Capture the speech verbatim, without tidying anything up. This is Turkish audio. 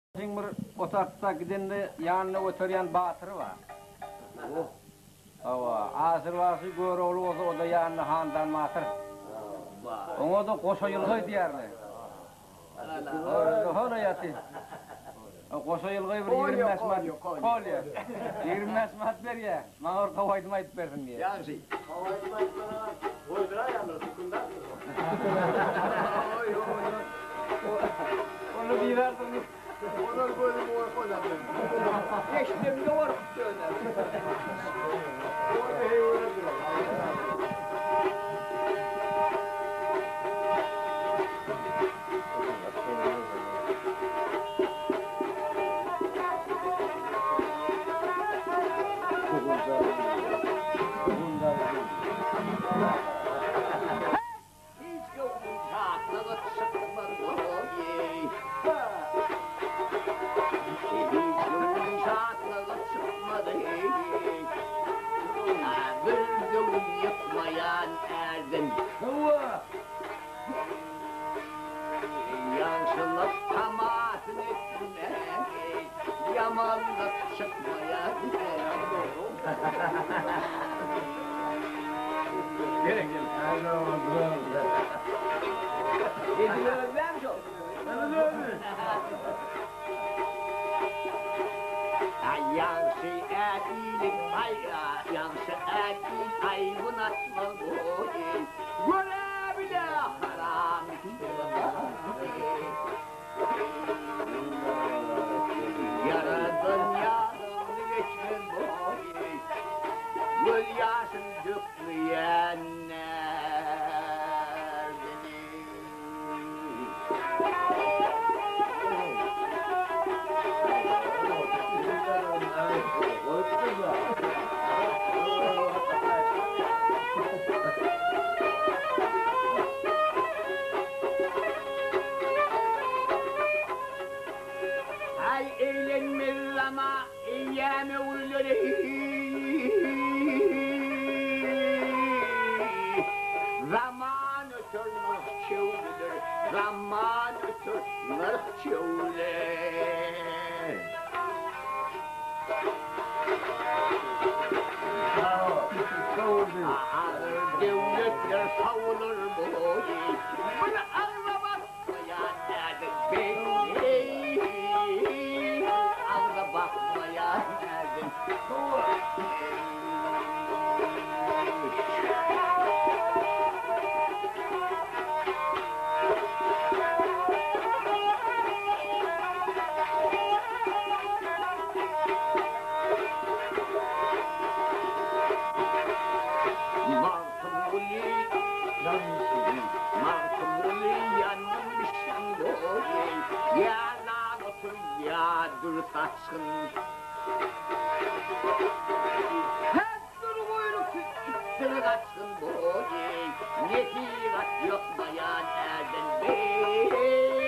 Sen bir otakta gidende yanına oturan batırı var. Ava, asır varsı göre oğlu olsa o da yanına handan matır. Ona da koşa yılgay diyerler. Hala yatı. Koşa yılgay bir yirmi mesmat kol ya. yirmi mesmat ver ya. Mağır kavaydım ayıp versin diye. Yani şey. Kavaydım ayıp versin. Koydurar yanları sıkından. Onu bir verdim. Onlar böyle bir oy koyarlar. Geçtim de var döner. Orada hey öyle durar. Hiç yokun çatlağı çıkmadı oy. Hiç yokun çatlağı çıkmadı oy. Bir gün yıkmayan erdim. Yanlışlık tamatin etmek, yamanlık çıkmayan erdim. Gerek yok. Yedini ölmem çok. Yansı erdiğinin ayra, yansı erdiğin ayvın atma boyu. Göre bile haram Yaradın yarını geçme boyu. Göl yaşın dökmeyenler Ay eğlenmez ama eyyame uyları Zaman ötür mırh çevrilir, zaman ötür mırh çevrilir. Ağır devletler savunur boyu, bunu anlamakmayan nerede beni? Ağza bakmayan nerede? Dur saçın Hep dur buyruk ittiri kaçsın boy Netirat yokmayan erden bey